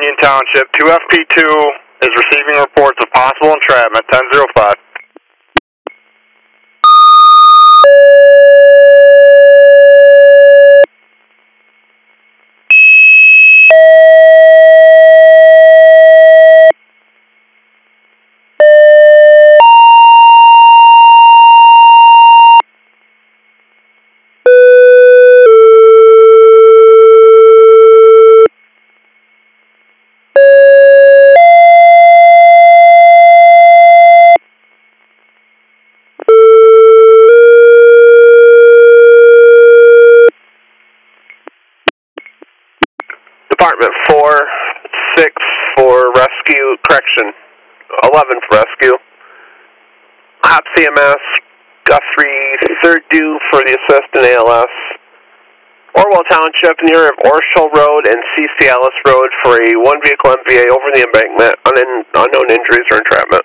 Union Township. 2FP2 is receiving reports of possible entrapment, 1005. Department 4, 6 for rescue, correction, 11 for rescue. Hop CMS, Guthrie, 3rd due for the assist in ALS. Orwell Township in the area of Orshall Road and C.C. Ellis Road for a 1 vehicle MVA over the embankment, unknown injuries or entrapment.